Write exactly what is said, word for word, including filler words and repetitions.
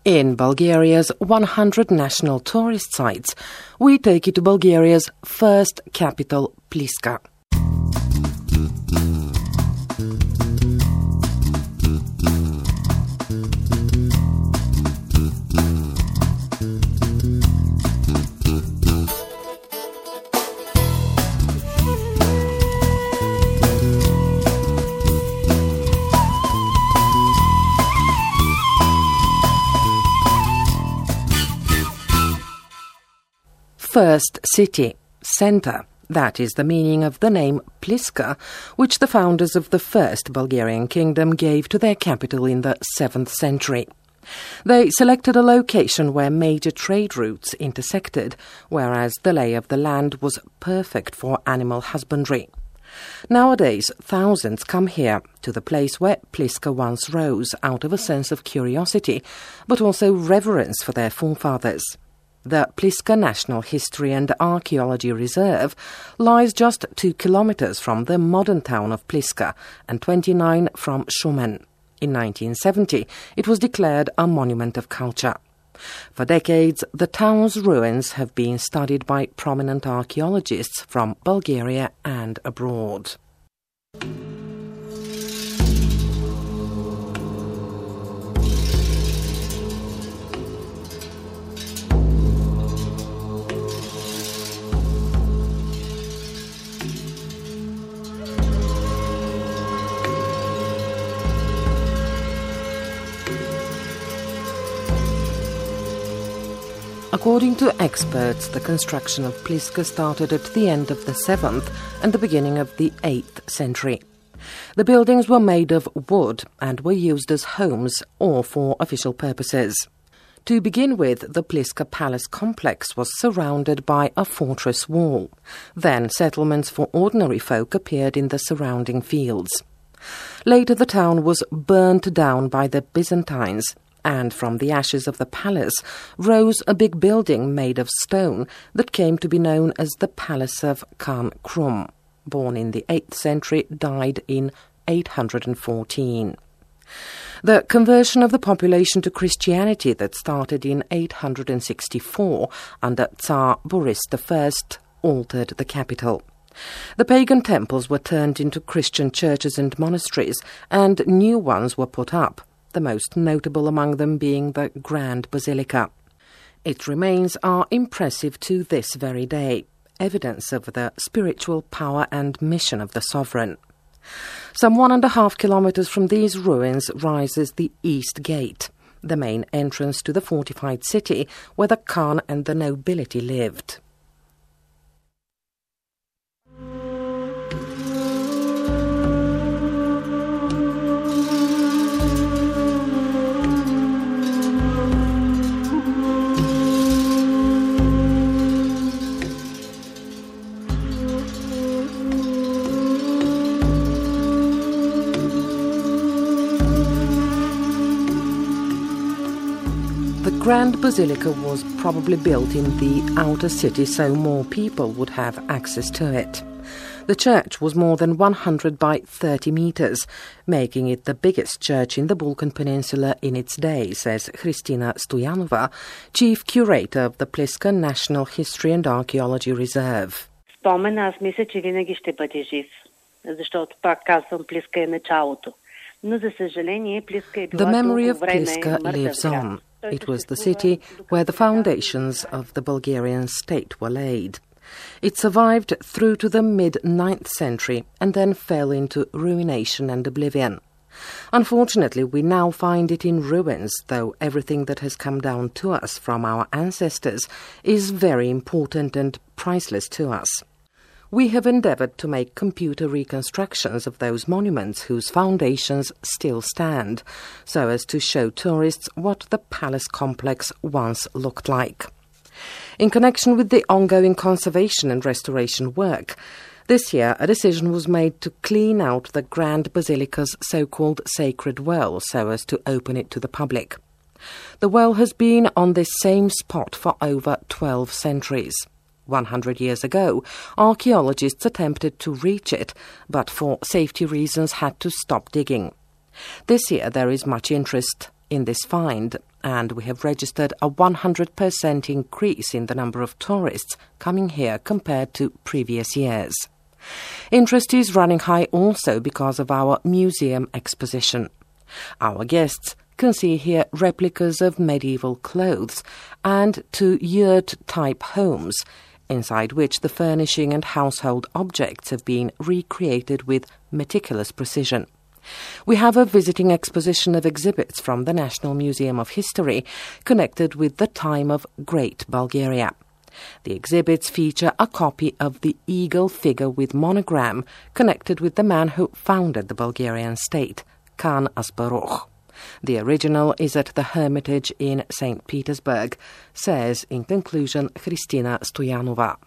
In Bulgaria's one hundred national tourist sites, we take you to Bulgaria's first capital, Pliska. First city, centre. That is the meaning of the name Pliska, which the founders of the first Bulgarian kingdom gave to their capital in the seventh century. They selected a location where major trade routes intersected, whereas the lay of the land was perfect for animal husbandry. Nowadays, thousands come here, to the place where Pliska once rose, out of a sense of curiosity, but also reverence for their forefathers. The Pliska National History and Archaeology Reserve lies just two kilometres from the modern town of Pliska and twenty-nine from Shumen. In nineteen seventy, it was declared a monument of culture. For decades, the town's ruins have been studied by prominent archaeologists from Bulgaria and abroad. According to experts, the construction of Pliska started at the end of the seventh and the beginning of the eighth century. The buildings were made of wood and were used as homes or for official purposes. To begin with, the Pliska Palace complex was surrounded by a fortress wall. Then settlements for ordinary folk appeared in the surrounding fields. Later the town was burnt down by the Byzantines, and from the ashes of the palace rose a big building made of stone that came to be known as the Palace of Khan Krum. Born in the eighth century, died in eight hundred fourteen. The conversion of the population to Christianity that started in eight hundred sixty-four under Tsar Boris the First altered the capital. The pagan temples were turned into Christian churches and monasteries, and new ones were put up, the most notable among them being the Grand Basilica. Its remains are impressive to this very day, evidence of the spiritual power and mission of the sovereign. Some one and a half kilometres from these ruins rises the East Gate, the main entrance to the fortified city where the Khan and the nobility lived. The Grand Basilica was probably built in the outer city so more people would have access to it. The church was more than one hundred by thirty metres, making it the biggest church in the Balkan Peninsula in its day, says Hristina Stoyanova, chief curator of the Pliska National History and Archaeology Reserve. Спомен, аз мисля, че винаги ще бъде жив, защото пак казвам, Плиска е началото. Но за съжаление, Плиска е била The memory of дълго време Pliska мъртъв lives град. on. It was the city where the foundations of the Bulgarian state were laid. It survived through to the mid-ninth century and then fell into ruination and oblivion. Unfortunately, we now find it in ruins, though everything that has come down to us from our ancestors is very important and priceless to us. We have endeavoured to make computer reconstructions of those monuments whose foundations still stand, so as to show tourists what the palace complex once looked like. In connection with the ongoing conservation and restoration work, this year a decision was made to clean out the Grand Basilica's so-called sacred well so as to open it to the public. The well has been on this same spot for over twelve centuries. One hundred years ago, archaeologists attempted to reach it, but for safety reasons had to stop digging. This year there is much interest in this find, and we have registered a one hundred percent increase in the number of tourists coming here compared to previous years. Interest is running high also because of our museum exposition. Our guests can see here replicas of medieval clothes and two yurt-type homes, inside which the furnishing and household objects have been recreated with meticulous precision. We have a visiting exposition of exhibits from the National Museum of History connected with the time of Great Bulgaria. The exhibits feature a copy of the eagle figure with monogram connected with the man who founded the Bulgarian state, Khan Asparuch. The original is at the Hermitage in Saint Petersburg, says in conclusion Christina Stoyanova.